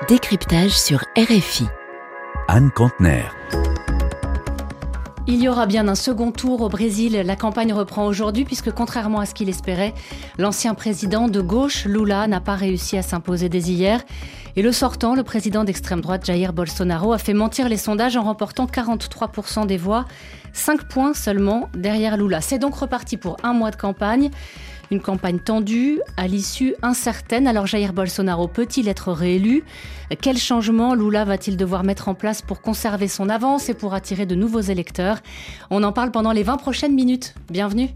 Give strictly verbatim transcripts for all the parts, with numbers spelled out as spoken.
Décryptage sur R F I. Anne Kantner. Il y aura bien un second tour au Brésil. La campagne reprend aujourd'hui puisque, contrairement à ce qu'il espérait, l'ancien président de gauche, Lula, n'a pas réussi à s'imposer dès hier. Et le sortant, le président d'extrême droite, Jair Bolsonaro, a fait mentir les sondages en remportant quarante-trois pour cent des voix, cinq points seulement derrière Lula. C'est donc reparti pour un mois de campagne. Une campagne tendue, à l'issue incertaine. Alors Jair Bolsonaro peut-il être réélu ? Quel changement Lula va-t-il devoir mettre en place pour conserver son avance et pour attirer de nouveaux électeurs ? On en parle pendant les vingt prochaines minutes. Bienvenue.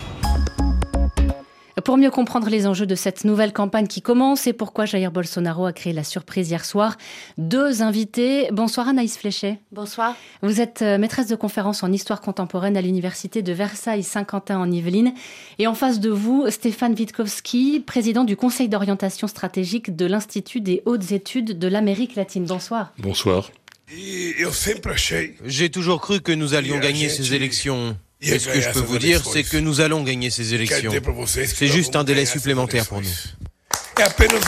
Pour mieux comprendre les enjeux de cette nouvelle campagne qui commence et pourquoi Jair Bolsonaro a créé la surprise hier soir, deux invités. Bonsoir Anaïs Fléchet. Bonsoir. Vous êtes maîtresse de conférences en histoire contemporaine à l'université de Versailles-Saint-Quentin en Yvelines. Et en face de vous, Stéphane Witkowski, président du Conseil d'orientation stratégique de l'Institut des hautes études de l'Amérique latine. Bonsoir. Bonsoir. J'ai toujours cru que nous allions gagner ces élections. Et ce que je peux vous dire, c'est que nous allons gagner ces élections. C'est juste un délai supplémentaire pour nous.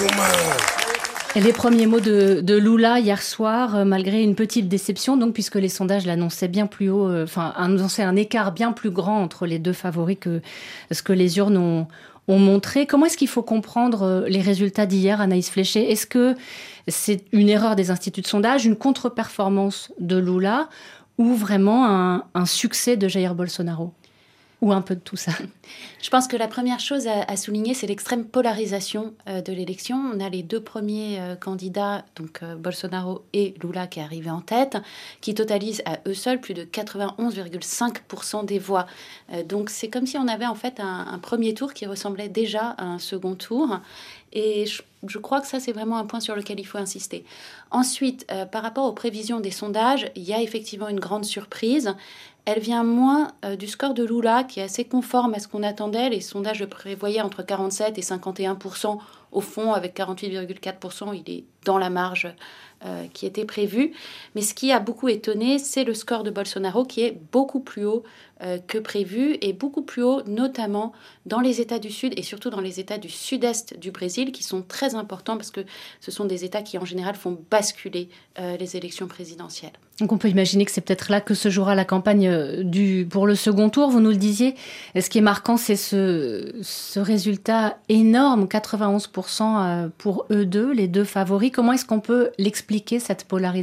Les premiers mots de, de Lula hier soir, euh, malgré une petite déception, donc puisque les sondages l'annonçaient bien plus haut, euh, enfin annonçaient un écart bien plus grand entre les deux favoris que ce que les urnes ont, ont montré. Comment est-ce qu'il faut comprendre euh, les résultats d'hier, Anaïs Fléchet ? Est-ce que c'est une erreur des instituts de sondage, une contre-performance de Lula, ou vraiment un, un succès de Jair Bolsonaro ? Ou un peu de tout ça. Je pense que la première chose à, à souligner, c'est l'extrême polarisation euh, de l'élection. On a les deux premiers euh, candidats, donc euh, Bolsonaro et Lula, qui arrivaient en tête, qui totalisent à eux seuls plus de quatre-vingt-onze virgule cinq pour cent des voix. Euh, donc c'est comme si on avait en fait un, un premier tour qui ressemblait déjà à un second tour. Et je, je crois que ça, c'est vraiment un point sur lequel il faut insister. Ensuite, euh, par rapport aux prévisions des sondages, il y a effectivement une grande surprise. Elle vient moins euh, du score de Lula, qui est assez conforme à ce qu'on attendait. Les sondages le prévoyaient entre quarante-sept et cinquante et un pour cent. Au fond, avec quarante-huit virgule quatre pour cent, il est dans la marge euh, qui était prévue. Mais ce qui a beaucoup étonné, c'est le score de Bolsonaro, qui est beaucoup plus haut euh, que prévu, et beaucoup plus haut, notamment dans les États du Sud, et surtout dans les États du sud-est du Brésil, qui sont très importants, parce que ce sont des États qui, en général, font basculer euh, les élections présidentielles. Donc on peut imaginer que c'est peut-être là que se jouera la campagne du, pour le second tour, vous nous le disiez. Et ce qui est marquant, c'est ce, ce résultat énorme, quatre-vingt-onze pour cent pour eux deux, les deux favoris. Comment est-ce qu'on peut l'expliquer, cette polarisation ?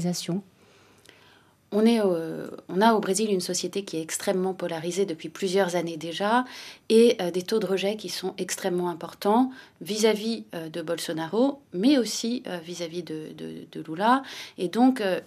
On, est au, on a au Brésil une société qui est extrêmement polarisée depuis plusieurs années déjà, et euh, des taux de rejet qui sont extrêmement importants vis-à-vis euh, de Bolsonaro, mais aussi euh, vis-à-vis de, de, de Lula. Et donc, euh,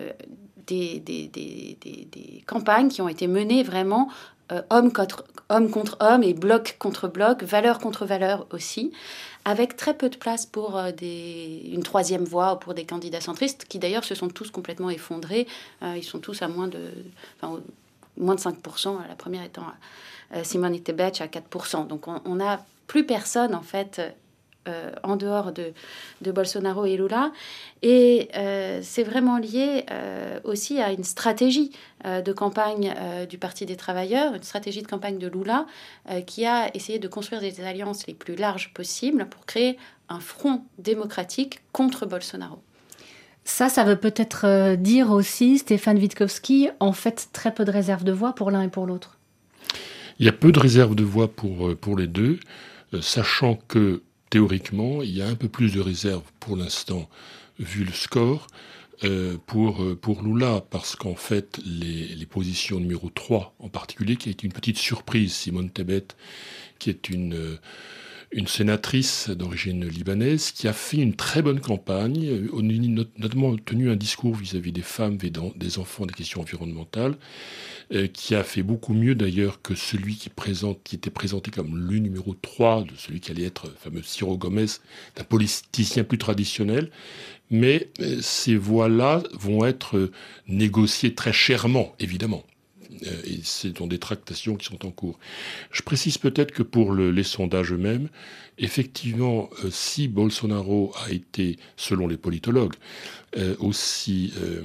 des, des, des, des, des campagnes qui ont été menées vraiment euh, homme, contre, homme contre homme et bloc contre bloc, valeur contre valeur aussi, avec très peu de place pour euh, des, une troisième voie ou pour des candidats centristes, qui d'ailleurs se sont tous complètement effondrés. Euh, ils sont tous à moins de, enfin, moins de cinq pour cent, la première étant euh, Simone Tebet à quatre pour cent. Donc on n'a plus personne, en fait, euh, en dehors de, de Bolsonaro et Lula. Et euh, c'est vraiment lié euh, aussi à une stratégie euh, de campagne euh, du Parti des travailleurs, une stratégie de campagne de Lula, euh, qui a essayé de construire des alliances les plus larges possibles pour créer un front démocratique contre Bolsonaro. Ça, ça veut peut-être dire aussi, Stéphane Witkowski, en fait, très peu de réserves de voix pour l'un et pour l'autre. Il y a peu de réserves de voix pour, pour les deux, euh, sachant que, théoriquement, il y a un peu plus de réserves pour l'instant, vu le score, euh, pour, pour Lula, parce qu'en fait, les, les positions numéro trois, en particulier, qui est une petite surprise, Simone Tebet, qui est une... une sénatrice d'origine libanaise qui a fait une très bonne campagne, notamment tenu un discours vis-à-vis des femmes, des enfants, des questions environnementales, euh, qui a fait beaucoup mieux d'ailleurs que celui qui, présente, qui était présenté comme le numéro trois, de celui qui allait être le fameux Ciro Gomes, d'un politicien plus traditionnel. Mais euh, ces voix-là vont être négociées très chèrement, évidemment, Euh, et ce sont des tractations qui sont en cours. Je précise peut-être que pour le, les sondages eux-mêmes, effectivement, euh, si Bolsonaro a été, selon les politologues, euh, aussi euh,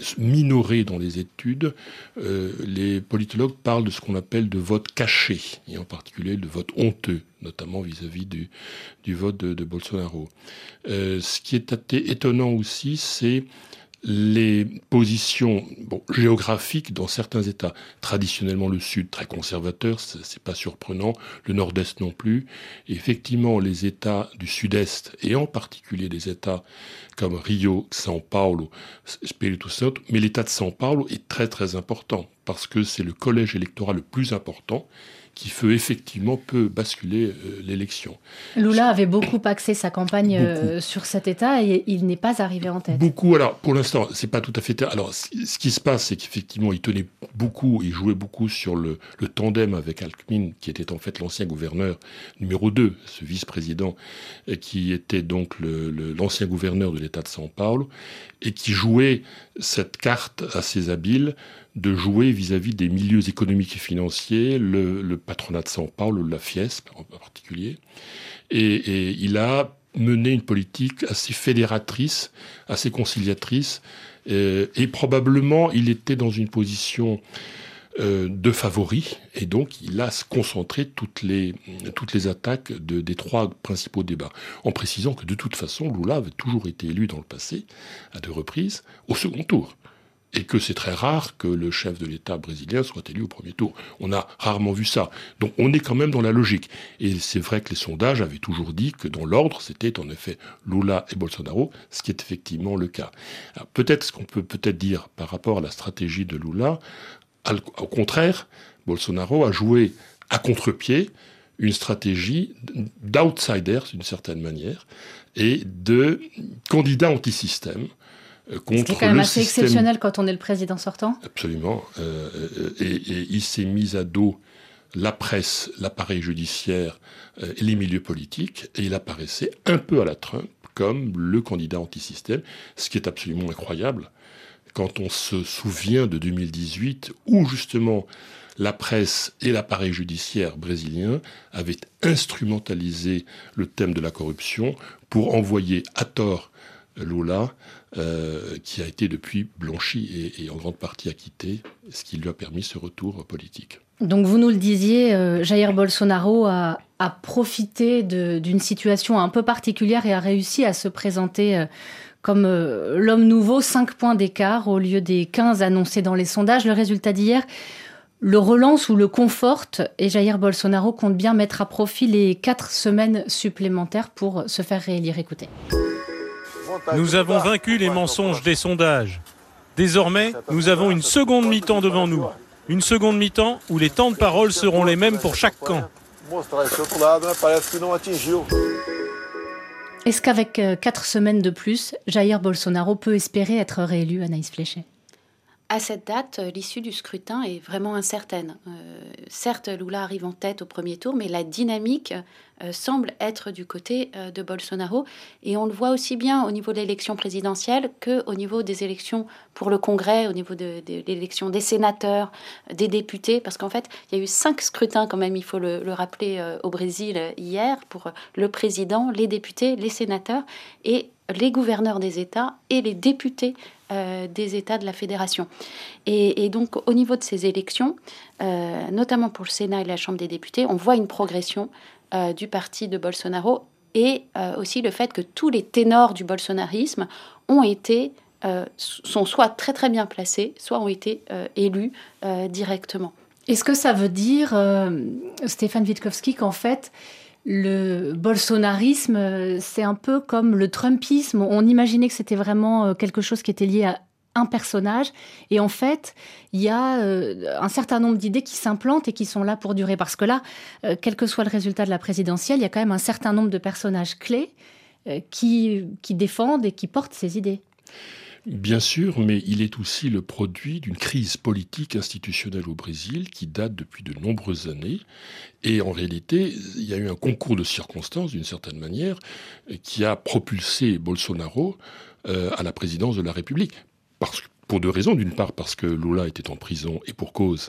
minoré dans les études, euh, les politologues parlent de ce qu'on appelle de vote caché, et en particulier de vote honteux, notamment vis-à-vis du, du vote de, de Bolsonaro. Euh, ce qui est étonnant aussi, c'est les positions bon, géographiques dans certains États. Traditionnellement, le Sud, très conservateur, c'est, c'est pas surprenant. Le Nord-Est non plus. Et effectivement, les États du Sud-Est, et en particulier des États comme Rio, São Paulo, Espírito Santo, mais l'État de São Paulo est très très important, parce que c'est le collège électoral le plus important, qui peut effectivement peut basculer euh, l'élection. Lula avait beaucoup axé sa campagne euh, sur cet État et il n'est pas arrivé en tête. Beaucoup. Alors, pour l'instant, c'est pas tout à fait... Alors, ce qui se passe, c'est qu'effectivement, il tenait beaucoup, il jouait beaucoup sur le, le tandem avec Alckmin, qui était en fait l'ancien gouverneur numéro deux, ce vice-président, qui était donc le, le, l'ancien gouverneur de l'État de São Paulo, et qui jouait cette carte assez habile de jouer vis-à-vis des milieux économiques et financiers, le, le patronat de São Paulo, la Fiesp en particulier. Et, et il a mené une politique assez fédératrice, assez conciliatrice, euh, et probablement il était dans une position euh, de favori, et donc il a concentré toutes les, toutes les attaques de, des trois principaux débats, en précisant que de toute façon, Lula avait toujours été élu dans le passé, à deux reprises, au second tour. Et que c'est très rare que le chef de l'État brésilien soit élu au premier tour. On a rarement vu ça. Donc on est quand même dans la logique. Et c'est vrai que les sondages avaient toujours dit que dans l'ordre, c'était en effet Lula et Bolsonaro, ce qui est effectivement le cas. Alors, peut-être ce qu'on peut peut-être dire par rapport à la stratégie de Lula, au contraire, Bolsonaro a joué à contre-pied une stratégie d'outsider, d'une certaine manière, et de candidat anti-système, contre c'est quand même le assez système... exceptionnel quand on est le président sortant. Absolument. Euh, et, et il s'est mis à dos la presse, l'appareil judiciaire euh, et les milieux politiques, et il apparaissait un peu à la Trump comme le candidat anti-système, ce qui est absolument incroyable quand on se souvient de deux mille dix-huit, où justement la presse et l'appareil judiciaire brésilien avaient instrumentalisé le thème de la corruption pour envoyer à tort Lula, euh, qui a été depuis blanchi et, et en grande partie acquitté, ce qui lui a permis ce retour politique. Donc vous nous le disiez, euh, Jair Bolsonaro a, a profité de, d'une situation un peu particulière et a réussi à se présenter euh, comme euh, l'homme nouveau, cinq points d'écart au lieu des quinze annoncés dans les sondages. Le résultat d'hier le relance ou le conforte, et Jair Bolsonaro compte bien mettre à profit les quatre semaines supplémentaires pour se faire réélire. Écoutez. Nous avons vaincu les mensonges des sondages. Désormais, nous avons une seconde mi-temps devant nous. Une seconde mi-temps où les temps de parole seront les mêmes pour chaque camp. Est-ce qu'avec quatre semaines de plus, Jair Bolsonaro peut espérer être réélu, Anaïs Fléchet ? À cette date, l'issue du scrutin est vraiment incertaine. Euh, certes, Lula arrive en tête au premier tour, mais la dynamique euh, semble être du côté euh, de Bolsonaro. Et on le voit aussi bien au niveau de l'élection présidentielle qu'au niveau des élections pour le Congrès, au niveau de, de l'élection des sénateurs, des députés. Parce qu'en fait, il y a eu cinq scrutins quand même, il faut le, le rappeler, euh, au Brésil euh, hier, pour le président, les députés, les sénateurs et les gouverneurs des États et les députés euh, des États de la Fédération. Et, et donc, au niveau de ces élections, euh, notamment pour le Sénat et la Chambre des députés, on voit une progression euh, du parti de Bolsonaro et euh, aussi le fait que tous les ténors du bolsonarisme ont été, euh, sont soit très très bien placés, soit ont été euh, élus euh, directement. Est-ce que ça veut dire, euh, Stéphane Witkowski, qu'en fait, le bolsonarisme, c'est un peu comme le trumpisme. On imaginait que c'était vraiment quelque chose qui était lié à un personnage. Et en fait, il y a un certain nombre d'idées qui s'implantent et qui sont là pour durer. Parce que là, quel que soit le résultat de la présidentielle, il y a quand même un certain nombre de personnages clés qui, qui défendent et qui portent ces idées. Bien sûr, mais il est aussi le produit d'une crise politique institutionnelle au Brésil qui date depuis de nombreuses années. Et en réalité, il y a eu un concours de circonstances, d'une certaine manière, qui a propulsé Bolsonaro euh, à la présidence de la République. Parce que pour deux raisons. D'une part, parce que Lula était en prison, et pour cause,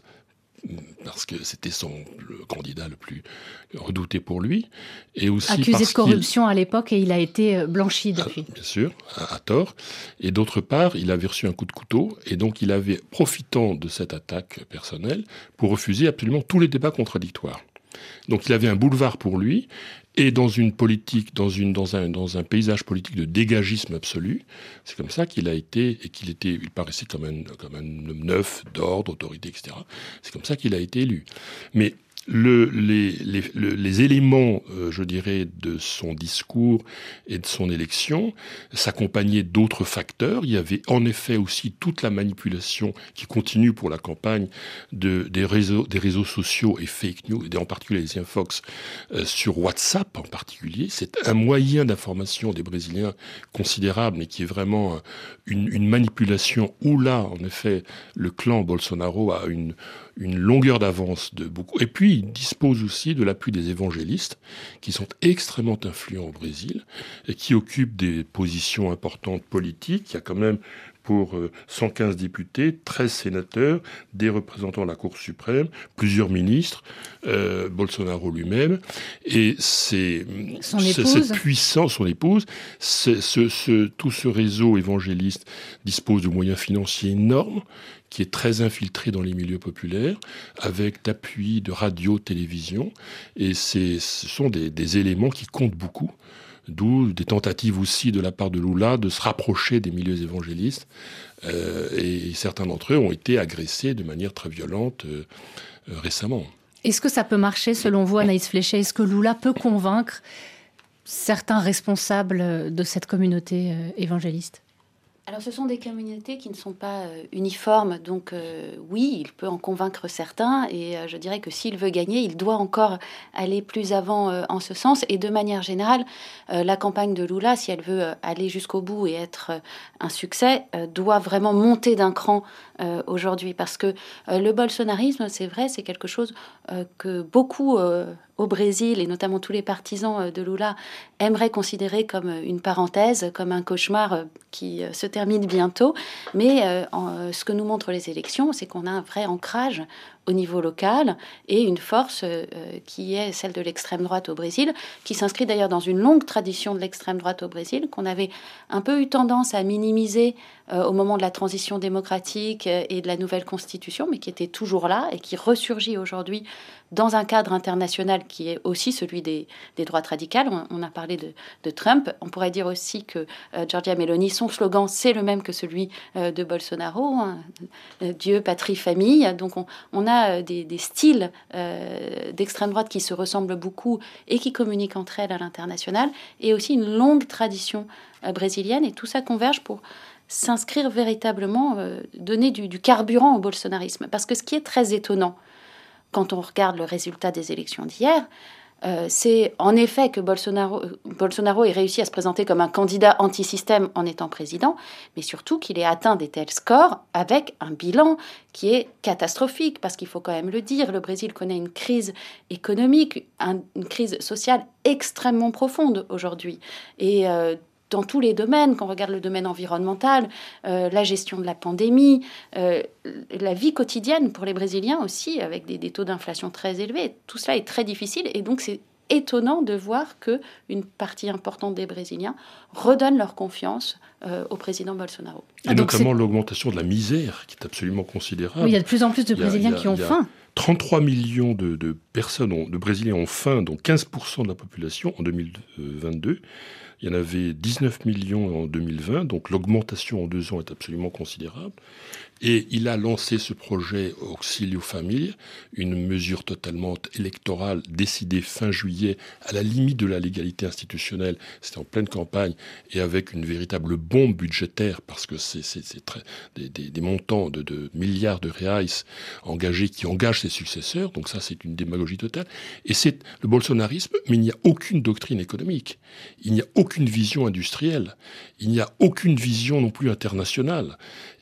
parce que c'était son le candidat le plus redouté pour lui. Et aussi accusé parce de corruption à l'époque, et il a été blanchi depuis. Ah, bien sûr, à, à tort. Et d'autre part, il avait reçu un coup de couteau, et donc il avait, profitant de cette attaque personnelle, pour refuser absolument tous les débats contradictoires. Donc il avait un boulevard pour lui, et dans une politique, dans, une, dans, un, dans un paysage politique de dégagisme absolu, c'est comme ça qu'il a été, et qu'il était, il paraissait comme un, comme un homme neuf, d'ordre, d'autorité, et cetera. C'est comme ça qu'il a été élu. Mais le, les, les, le, les éléments, euh, je dirais, de son discours et de son élection s'accompagnaient d'autres facteurs. Il y avait en effet aussi toute la manipulation qui continue pour la campagne de, des, réseaux, des réseaux sociaux et fake news, et en particulier les infox euh, sur WhatsApp en particulier. C'est un moyen d'information des Brésiliens considérable, mais qui est vraiment une, une manipulation où là, en effet, le clan Bolsonaro a une une longueur d'avance de beaucoup. Et puis, il dispose aussi de l'appui des évangélistes, qui sont extrêmement influents au Brésil, et qui occupent des positions importantes politiques. Il y a quand même, pour cent quinze députés, treize sénateurs, des représentants de la Cour suprême, plusieurs ministres, euh, Bolsonaro lui-même, et c'est, son c'est épouse. cette puissance, son épouse, c'est, ce, ce, tout ce réseau évangéliste dispose de moyens financiers énormes, qui est très infiltré dans les milieux populaires, avec d'appui de radio, télévision, et c'est, ce sont des, des éléments qui comptent beaucoup. D'où des tentatives aussi de la part de Lula de se rapprocher des milieux évangélistes. Euh, et certains d'entre eux ont été agressés de manière très violente euh, euh, récemment. Est-ce que ça peut marcher, selon vous, Anaïs Fléchet ? Est-ce que Lula peut convaincre certains responsables de cette communauté euh, évangéliste ? Alors, ce sont des communautés qui ne sont pas euh, uniformes, donc euh, oui, il peut en convaincre certains, et euh, je dirais que s'il veut gagner, il doit encore aller plus avant euh, en ce sens, et de manière générale, euh, la campagne de Lula, si elle veut euh, aller jusqu'au bout et être euh, un succès, euh, doit vraiment monter d'un cran euh, aujourd'hui, parce que euh, le bolsonarisme, c'est vrai, c'est quelque chose euh, que beaucoup euh, au Brésil, et notamment tous les partisans de Lula, aimeraient considérer comme une parenthèse, comme un cauchemar qui se termine bientôt. Mais euh, en, ce que nous montrent les élections, c'est qu'on a un vrai ancrage au niveau local et une force euh, qui est celle de l'extrême droite au Brésil, qui s'inscrit d'ailleurs dans une longue tradition de l'extrême droite au Brésil, qu'on avait un peu eu tendance à minimiser euh, au moment de la transition démocratique et de la nouvelle constitution, mais qui était toujours là et qui ressurgit aujourd'hui dans un cadre international qui est aussi celui des, des droites radicales. On, on a parlé de, de Trump. On pourrait dire aussi que euh, Giorgia Meloni, son slogan, c'est le même que celui euh, de Bolsonaro, hein, Dieu, patrie, famille. Donc on, on a des, des styles euh, d'extrême droite qui se ressemblent beaucoup et qui communiquent entre elles à l'international, et aussi une longue tradition euh, brésilienne. Et tout ça converge pour s'inscrire véritablement, euh, donner du, du carburant au bolsonarisme. Parce que ce qui est très étonnant, quand on regarde le résultat des élections d'hier, euh, c'est en effet que Bolsonaro, Bolsonaro ait réussi à se présenter comme un candidat anti-système en étant président, mais surtout qu'il ait atteint des tels scores avec un bilan qui est catastrophique, parce qu'il faut quand même le dire, le Brésil connaît une crise économique, un, une crise sociale extrêmement profonde aujourd'hui. Et euh, dans tous les domaines, quand on regarde le domaine environnemental, euh, la gestion de la pandémie, euh, la vie quotidienne pour les Brésiliens aussi, avec des, des taux d'inflation très élevés, tout cela est très difficile, et donc c'est étonnant de voir qu'une partie importante des Brésiliens redonnent leur confiance euh, au président Bolsonaro. Et ah, notamment l'augmentation de la misère, qui est absolument considérable. Oui, il y a de plus en plus de il y a, Brésiliens il y a, qui ont faim. trente-trois millions de, de personnes, ont, de Brésiliens ont faim, dont quinze pour cent de la population en deux mille vingt-deux. Il y en avait dix-neuf millions en deux mille vingt, donc l'augmentation en deux ans est absolument considérable. Et il a lancé ce projet Auxilio Família, une mesure totalement électorale décidée fin juillet, à la limite de la légalité institutionnelle. C'était en pleine campagne et avec une véritable bombe budgétaire, parce que c'est, c'est, c'est très, des, des, des montants de, de milliards de reais engagés qui engagent ses successeurs. Donc ça, c'est une démagogie totale. Et c'est le bolsonarisme, mais il n'y a aucune doctrine économique. Il n'y a aucune vision industrielle. Il n'y a aucune vision non plus internationale.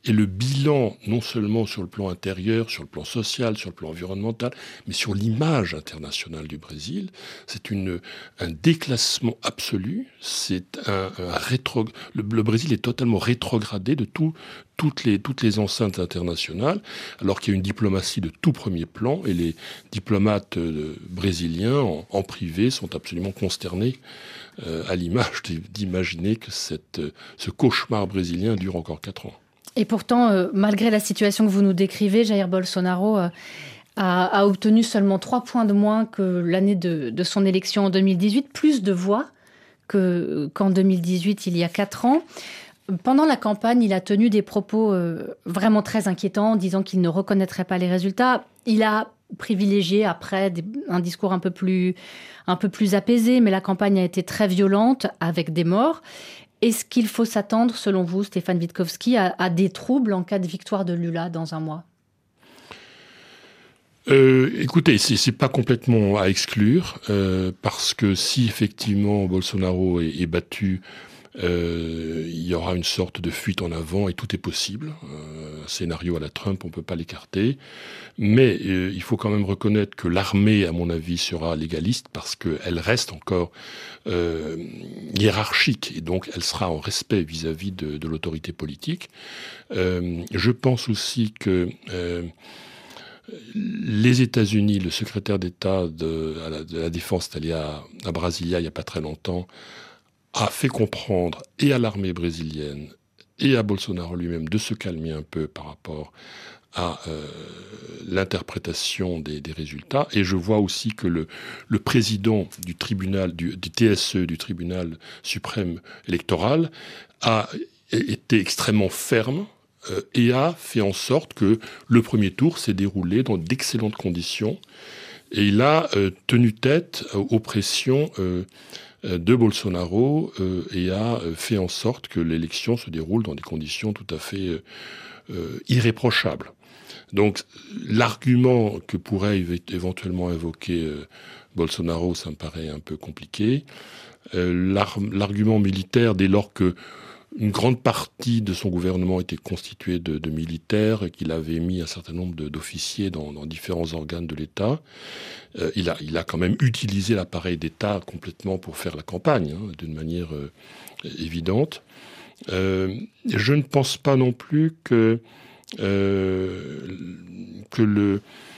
Et le bilan, non seulement sur le plan intérieur, sur le plan social, sur le plan environnemental, mais sur l'image internationale du Brésil, c'est une, un déclassement absolu. C'est un, un rétro, le, le Brésil est totalement rétrogradé de tout, toutes les, toutes les enceintes internationales, alors qu'il y a une diplomatie de tout premier plan, et les diplomates euh, brésiliens, en, en privé, sont absolument consternés euh, à l'image d'imaginer que cette, euh, ce cauchemar brésilien dure encore quatre ans. Et pourtant, euh, malgré la situation que vous nous décrivez, Jair Bolsonaro euh, a, a obtenu seulement trois points de moins que l'année de, de son élection en deux mille dix-huit, plus de voix que, qu'en deux mille dix-huit, il y a quatre ans. Pendant la campagne, il a tenu des propos euh, vraiment très inquiétants, disant qu'il ne reconnaîtrait pas les résultats. Il a privilégié après des, un discours un peu plus, un peu plus apaisé, mais la campagne a été très violente, avec des morts. Est-ce qu'il faut s'attendre, selon vous, Stéphane Witkowski, à, à des troubles en cas de victoire de Lula dans un mois ? Euh, écoutez, c'est, c'est pas complètement à exclure, euh, parce que si effectivement Bolsonaro est, est battu, euh, il y aura une sorte de fuite en avant et tout est possible. Euh, un scénario à la Trump, on peut pas l'écarter. Mais euh, il faut quand même reconnaître que l'armée, à mon avis, sera légaliste parce qu'elle reste encore euh, hiérarchique et donc elle sera en respect vis-à-vis de, de l'autorité politique. Euh, je pense aussi que euh, les États-Unis, le secrétaire d'État de, à la, de la Défense, est allé à, à Brasilia il n'y a pas très longtemps, a fait comprendre et à l'armée brésilienne et à Bolsonaro lui-même de se calmer un peu par rapport à euh, l'interprétation des, des résultats. Et je vois aussi que le, le président du tribunal, du, du T S E, du tribunal suprême électoral, a été extrêmement ferme euh, et a fait en sorte que le premier tour s'est déroulé dans d'excellentes conditions. Et il a euh, tenu tête aux pressions euh, de Bolsonaro euh, et a fait en sorte que l'élection se déroule dans des conditions tout à fait euh, euh, irréprochables. Donc l'argument que pourrait éventuellement invoquer euh, Bolsonaro, ça me paraît un peu compliqué. Euh, l'ar- l'argument militaire, dès lors que une grande partie de son gouvernement était constituée de, de militaires, qu'il avait mis un certain nombre de, d'officiers dans, dans différents organes de l'État. Euh, il a, il a quand même utilisé l'appareil d'État complètement pour faire la campagne, hein, d'une manière euh, évidente. Euh, je ne pense pas non plus que, euh, que, le,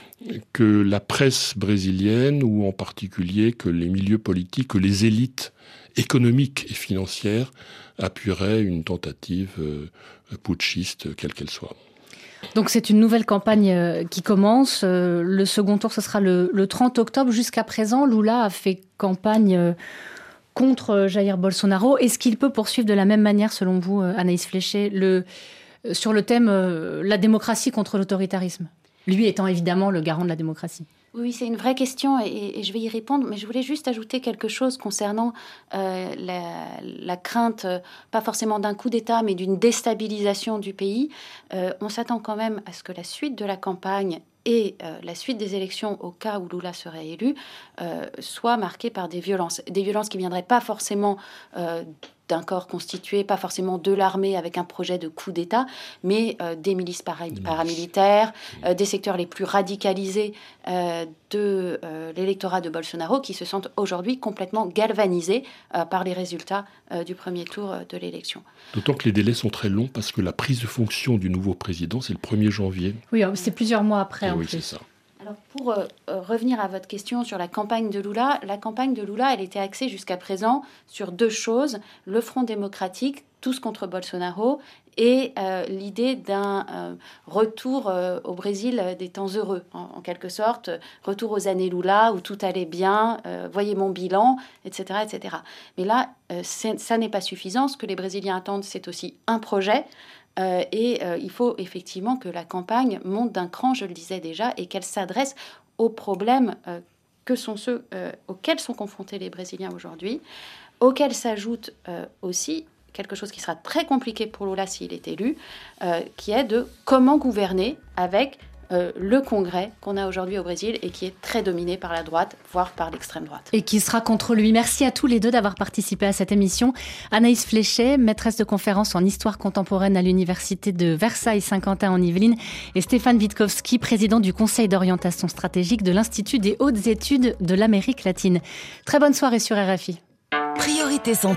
que la presse brésilienne, ou en particulier que les milieux politiques, que les élites économiques et financières appuierait une tentative euh, putschiste, quelle qu'elle soit. Donc c'est une nouvelle campagne euh, qui commence. Euh, le second tour, ce sera le, le trente octobre. Jusqu'à présent, Lula a fait campagne euh, contre euh, Jair Bolsonaro. Est-ce qu'il peut poursuivre de la même manière, selon vous, euh, Anaïs Fléché, le, euh, sur le thème euh, la démocratie contre l'autoritarisme ? Lui étant évidemment le garant de la démocratie. Oui, c'est une vraie question et, et je vais y répondre, mais je voulais juste ajouter quelque chose concernant euh, la, la crainte, euh, pas forcément d'un coup d'État, mais d'une déstabilisation du pays. Euh, on s'attend quand même à ce que la suite de la campagne et euh, la suite des élections, au cas où Lula serait élu, euh, soit marquée par des violences. Des violences qui ne viendraient pas forcément euh, d'un corps constitué, pas forcément de l'armée avec un projet de coup d'État, mais euh, des milices para- paramilitaires, euh, des secteurs les plus radicalisés euh, de euh, l'électorat de Bolsonaro qui se sentent aujourd'hui complètement galvanisés euh, par les résultats euh, du premier tour euh, de l'élection. D'autant que les délais sont très longs parce que la prise de fonction du nouveau président, c'est le premier janvier. Oui, c'est plusieurs mois après. Et en oui, plus. c'est ça. Alors pour euh, revenir à votre question sur la campagne de Lula, la campagne de Lula, elle était axée jusqu'à présent sur deux choses. Le Front démocratique, tous contre Bolsonaro, et euh, l'idée d'un euh, retour euh, au Brésil des temps heureux, en, en quelque sorte, retour aux années Lula où tout allait bien, euh, voyez mon bilan, et cetera, et cetera. Mais là, euh, ça n'est pas suffisant. Ce que les Brésiliens attendent, c'est aussi un projet. Euh, et euh, il faut effectivement que la campagne monte d'un cran, je le disais déjà, et qu'elle s'adresse aux problèmes euh, que sont ceux euh, auxquels sont confrontés les Brésiliens aujourd'hui, auxquels s'ajoute euh, aussi quelque chose qui sera très compliqué pour Lula s'il est élu, euh, qui est de comment gouverner avec euh, le Congrès qu'on a aujourd'hui au Brésil et qui est très dominé par la droite, voire par l'extrême droite. Et qui sera contre lui. Merci à tous les deux d'avoir participé à cette émission. Anaïs Fléchet, maîtresse de conférences en histoire contemporaine à l'université de Versailles-Saint-Quentin en Yvelines, et Stéphane Witkowski, président du Conseil d'orientation stratégique de l'Institut des hautes études de l'Amérique latine. Très bonne soirée sur R F I. Priorité santé.